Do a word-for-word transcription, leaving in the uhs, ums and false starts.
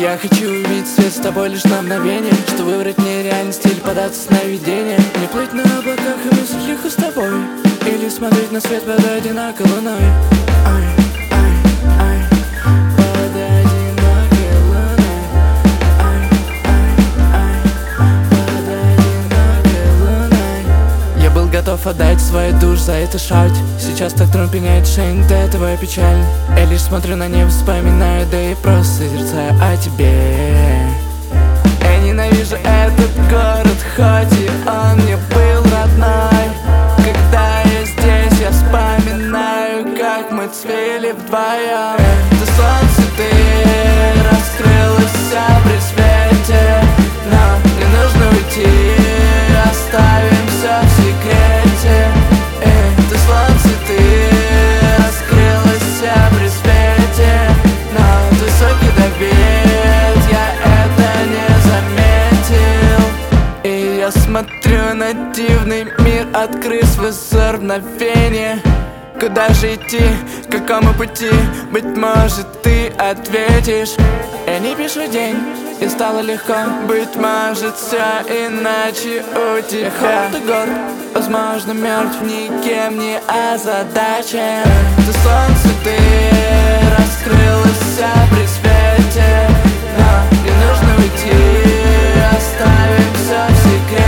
Я хочу увидеть свет с тобой лишь на мгновение, что выбрать нереальный стиль, податься сновидения. Не плыть на облаках и мыслить лихо с тобой, или смотреть на свет под одинокой луной. Ай, ай, ай, под одинокой луной. Ай, ай, ай, под одинокой луной. Я был готов отдать свою душу за это шауть. Сейчас так трудно принять решение, до этого я печаль. Я лишь смотрю на небо, вспоминаю, да и просто созерцаю о тебе. Я ненавижу этот город, хоть и он мне был родной. Когда я здесь, я вспоминаю, как мы цвели вдвоем. Это солнце, ты раскрылась вся при свете, но не нужно уйти, оставим все в секрете. Это солнце, ты раскрылась вся при свете, но от высокий довед я это не заметил. И я смотрю на дивный мир, открыв свой взор в мгновение. Куда же идти, к какому пути? Быть может, ты ответишь. Я не пишу день, и стало легко. Быть может, все иначе у тебя. Холод и гор, возможно, мертв, никем не озадачен. Ты солнце, ты раскрылась вся при свете, но не нужно уйти, оставим все в секрете.